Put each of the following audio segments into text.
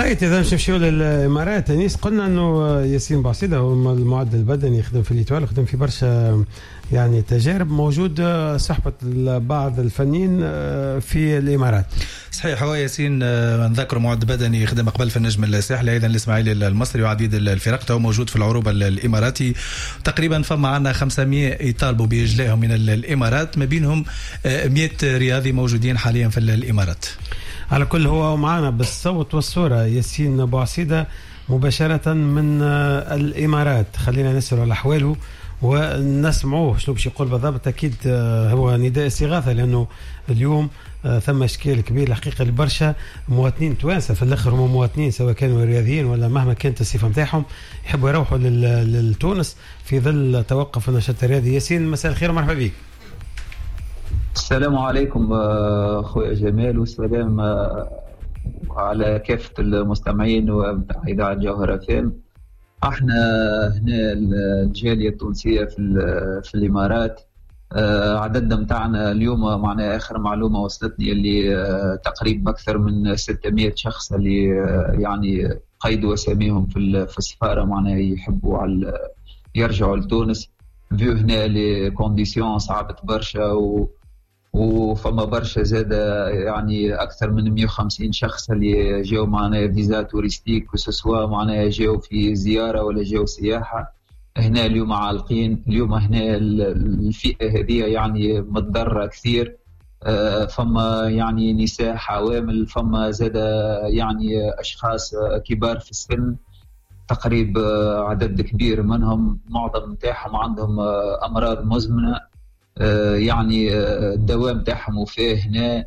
بقيت إذا مش نمشيو للإمارات أنيس، قلنا أنه ياسين بوعصيدة هو المعد البدني يخدم في الإيطوال، يخدم في برشا يعني تجارب، موجود صحبة بعض الفنيين في الإمارات. صحيح، هو ياسين نذكر معد بدني يخدم قبل في النجم الساحلي أيضا الإسماعيلي المصري وعديد الفرق، هو موجود في العروبة الإماراتي. تقريبا فما عنا 500 يطالبوا بإجلائهم من الإمارات، ما بينهم 100 رياضي موجودين حاليا في الإمارات. على كل هو معنا بالصوت والصورة ياسين بوعصيدة مباشرة من الإمارات. خلينا نسأل على أحواله ونسمعوه شنو باش يقول بالضبط. أكيد هو نداء استغاثة، لأنه اليوم ثم إشكال كبير الحقيقة لبرشا مواطنين توانسة، في الآخر هم مواطنين سواء كانوا رياضيين ولا مهما كانت الصفة متاعهم يحبوا يروحوا لتونس في ظل توقف النشاط الرياضي. ياسين مساء الخير ومرحبا بك. السلام عليكم أخوي جمال، والسلام على كافة المستمعين وإذاعة جوهرة فام. احنا هنا الجالية التونسية في الإمارات، عددنا متاعنا اليوم معنا آخر معلومة وصلتني اللي تقريبا أكثر من 600 شخص اللي يعني قيدوا أساميهم في السفارة، معنا يحبوا يرجعوا لتونس. فيو هنا لي كونديسيون صعبت برشا وفما برشا زادة، يعني أكثر من 150 شخص اللي جاو معنا فيزا توريستيك، وسوا معنا جاو في زيارة ولا جاو سياحة. هنا اليوم عالقين، اليوم هنا الفئة هذه يعني متضررة كثير. فما يعني نساء حوامل، فما زادة يعني أشخاص كبار في السن، تقريبا عدد كبير منهم معظم متاعهم عندهم أمراض مزمنة، يعني الدواء متاعهم وفاه هنا،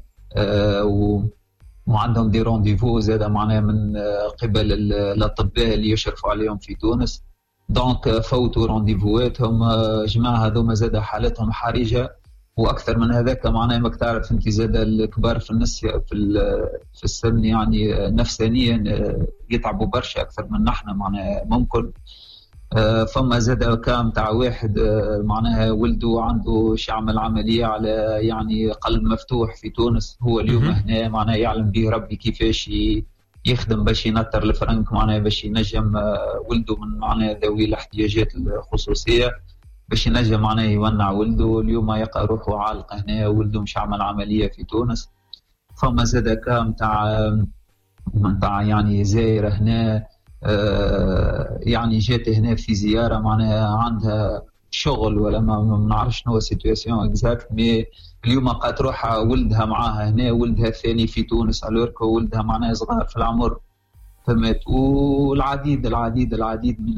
وعندهم دي رونديفو زاد معنا من قبل الأطباء اللي يشرفوا عليهم في تونس. دونك فوتوا رونديفواتهم جماعة هذوما زاد حالتهم حرجة. واكثر من هذاك معناه ما تعرف انت زاد الكبار في السن يعني نفسانيا يتعبوا برشا اكثر من نحن معناه ممكن. فما زاد كام تاع واحد معناها ولده عنده يعمل عمليه على يعني قلب مفتوح في تونس، هو اليوم هنا معناها يعلم به ربي كيفاش يخدم باش ينطر الفرنك معناها باش ينجم ولده من معناها ذوي الاحتياجات الخصوصيه باش ينجم معناه يونع ولده. اليوم يلقى روحه عالق هنا، ولده مش عمل عمليه في تونس. فما زاد كام تاع يعني زايره هنا يعني جات هنا في زياره معناها عندها شغل ولا ما نعرفش شنو السيتواسيون اكزاكت، مي اليوم لقات روحها ولدها معاها هنا، ولدها الثاني في تونس الوركو، ولدها معناها صغار في العمر فهمت. والعديد من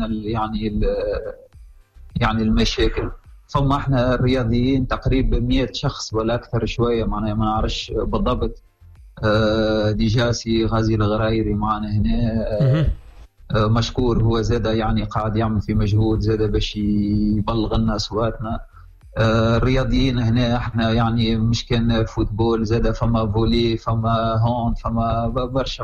يعني المشاكل. ثم احنا الرياضيين تقريبا 100 شخص ولا اكثر شويه معناها ما نعرفش بالضبط. ديجا سي غازي الغرايري معنا هنا مشكور، هو زاد يعني قاعد يعمل في مجهود زاد باش يبلغ لنا اصواتنا. الرياضيين هنا احنا يعني مش كان فوتبول، زاد فما فولي، فما هون، فما برشا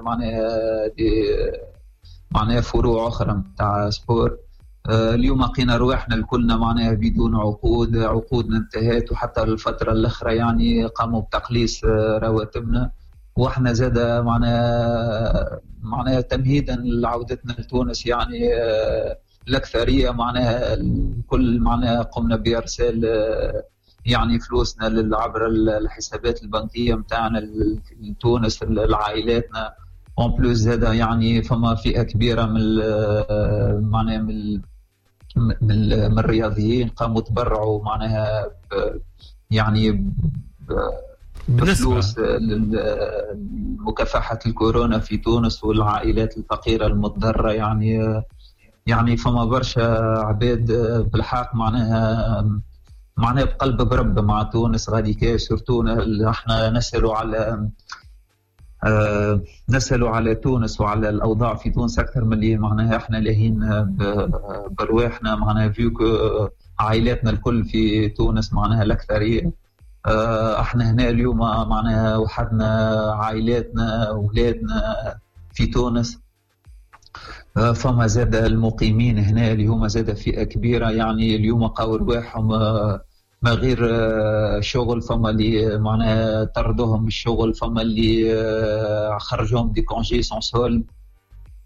معناها فروع اخرى تاع سبور. اليوم لقينا رواحنا الكلنا معناها بدون عقودنا انتهت، وحتى الفترة الأخرى يعني قاموا بتقليص رواتبنا، واحنا زاد معناها تمهيدا لعودتنا لتونس يعني الأكثرية معناها الكل معناها قمنا بإرسال يعني فلوسنا عبر الحسابات البنكية متاعنا لتونس لعائلاتنا. اون بلوس زاد يعني فما فئة كبيرة معناها من الرياضيين قاموا تبرعوا معناها يعني بفلوس لمكافحة الكورونا في تونس والعائلات الفقيرة المتضررة. يعني فما برشا عباد بالحق معناها بقلب برب مع تونس غادي كاش سورتو. احنا نسألوا على تونس وعلى الأوضاع في تونس أكثر من اللي معناها إحنا لاهين برواحنا معناها فيوك عائلاتنا الكل في تونس معناها الأكثرية. إحنا هنا اليوم معناها وحدنا عائلاتنا أولادنا في تونس. فما زاد المقيمين هنا اللي هما زاد فئة كبيرة يعني اليوم قاو رواحهم ما غير شغل. فما اللي معناها طردوهم من الشغل، فما اللي خرجوهم دي كونجي سون سول،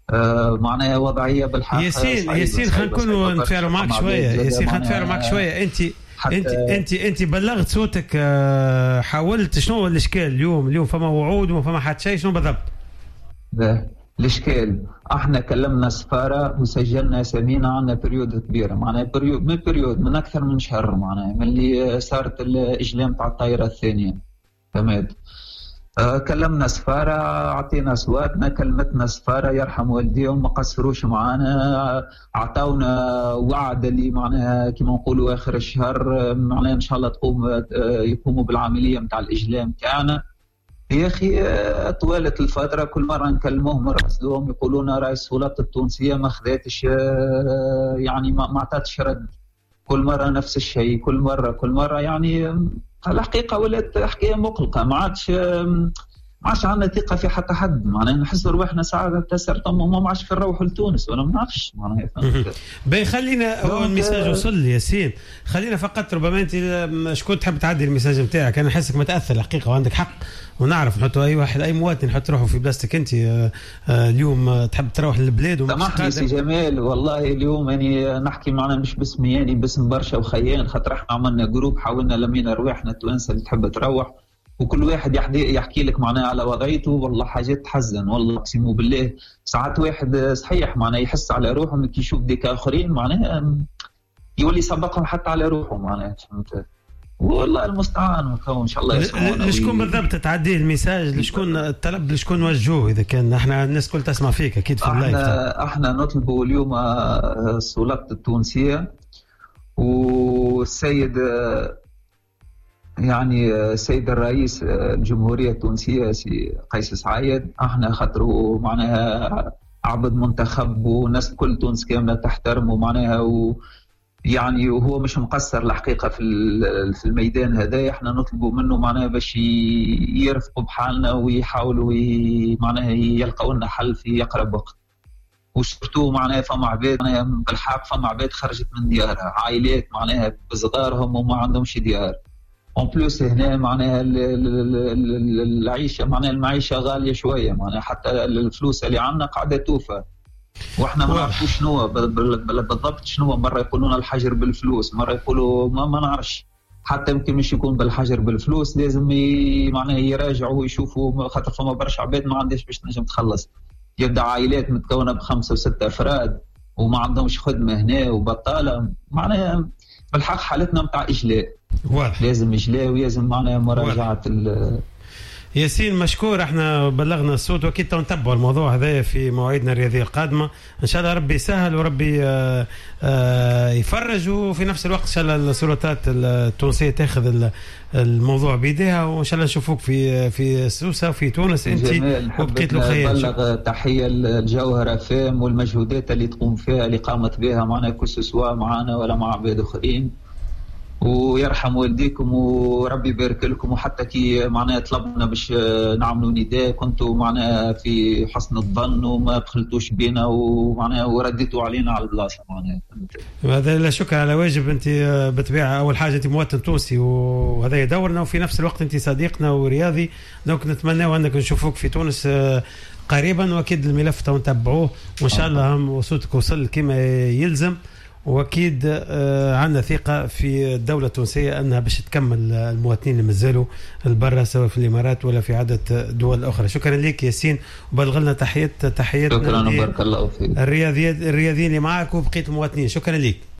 معناها وضعيه بالحق. ياسين خلينا نكونوا نتفاعلوا معك شويه. ياسين خلينا نتفاعلوا معك شويه. انت بلغت صوتك، حاولت شنو هو الاشكال اليوم فما وعود وفما حتى شيء، شنو بالضبط الاشكال؟ احنا كلمنا السفاره وسجلنا اسامينا، عندنا بريود كبيره معناها من اكثر من شهر معناها من اللي صارت الاجلام تاع الطائره الثانيه. فهمت؟ كلمنا السفاره، اعطينا اصواتنا، كلمتنا السفاره يرحم والديهم، ما قصروش معنا، اعطونا وعد اللي معناها كما نقولوا اخر الشهر معناها ان شاء الله يقوموا بالعمليه نتاع الاجلام تاعنا. يا اخي طوالت الفتره كل مره نكلموهم نراسلوهم يقولون راي السلطات التونسيه ما خذاتش، يعني ما عطاتش رد. كل مره نفس الشيء، كل مره يعني الحقيقه ولات حكايه مقلقه. ما عادش عندنا ثقه في حتى حد، معناها نحس روحنا ساعه تسرت ما عادش نروحوا لتونس ولا ما نعرفش معناها. باهي خلينا الميساج وصل لي ياسين. خلينا فقط ربما انت شكون تحب تعدي الميساج نتاعك. انا نحسك متاثر الحقيقه وعندك حق، ونعرف نحطوا اي واحد اي مواطن يحط روحه في بلاصتك انت. اليوم تحب تروح للبلاد سامحني سي جمال، والله اليوم يعني نحكي معنا مش باسمي، يعني باسم برشا وخيان، خاطر احنا عملنا جروب حاولنا لمينا رواحنا التوانسه اللي تحب تروح، وكل واحد يحكي لك معناها على وضعيته. والله حاجات تحزن والله اقسم بالله. ساعات واحد صحيح معناها يحس على روحه كي يشوف ديك اخرين معناها يولي يسبقهم حتى على روحه معناها. فهمت؟ والله المستعان ان شاء الله يسمعونا. لشكون بالضبط تعدي الميساج؟ لشكون الطلب؟ لشكون وجهوه؟ اذا كان احنا الناس كل تسمع فيك اكيد في اللايف. احنا نطلبوا اليوم السلطات التونسيه والسيد يعني السيد الرئيس الجمهوريه التونسيه سي قيس سعيد. احنا خاطروا معناها عبد منتخب والناس كل تونس كامله تحترمه معناها، يعني وهو مش مقصر الحقيقه في الميدان هذا. احنا نطلبوا منه معناها باش يرفقوا بحالنا ويحاولوا معناها يلقوا لنا حل في اقرب وقت. وشفتوا معناها فما عباد معناها بالحق، فما عباد خرجت من ديارها، عائلات معناها بصغارهم وما عندهمش ديار. اون بلوس هنا معناها العيشه معناها المعيشه غاليه شويه معناها، حتى الفلوس اللي عندنا قاعده توفى، واحنا ما نعرفوش شنو بالضبط شنو. مره يقولون الحجر بالفلوس، مره يقولوا ما نعرفش. حتى يمكن مش يكون بالحجر بالفلوس، لازم معناها يراجعوا ويشوفوا، خاطر فما برشا عباد ما عندهاش باش تنجم تخلص. يبدا عائلات متكونه بخمسه وسته افراد وما عندهمش خدمه هنا وبطاله معناها. بالحق حالتنا نتاع اجلاء، لازم اجلاء ولازم معناها مراجعه. ياسين مشكور، احنا بلغنا الصوت واكيد نتبعوا الموضوع هذا في مواعيدنا الرياضيه القادمه ان شاء الله. ربي يسهل وربي يفرج، وفي نفس الوقت ان شاء الله السلطات التونسيه تاخذ الموضوع بيديها، وان شاء الله نشوفوك في سوسه وفي تونس انت وبقيت له خير. نبلغ تحيه الجوهره فام والمجهودات اللي تقوم فيها اللي قامت بها معنا كسوا معنا ولا مع عباد اخرين، ويرحم والديكم وربي يبارك لكم. وحتى كي معناها طلبنا باش نعملوا نداء كنتوا معناها في حسن الظن وما بخلتوش بينا ومعناها ورديتوا علينا على البلاصه معناها. هذا لا شك على واجب. انت بالطبيعه اول حاجه انت مواطن تونسي وهذا يدورنا، وفي نفس الوقت انت صديقنا ورياضي، دونك نتمنى انك نشوفوك في تونس قريبا، واكيد الملف نتبعوه وان شاء الله صوتك وصل كما يلزم. واكيد عندنا ثقه في الدوله التونسيه انها باش تكمل المواطنين اللي مازالوا البرة سواء في الامارات ولا في عده دول اخرى. شكرا لك ياسين، وبلغ لنا تحيات شكرا وبارك الله فيك الرياضيين اللي معك وبقيه المواطنين. شكرا لك.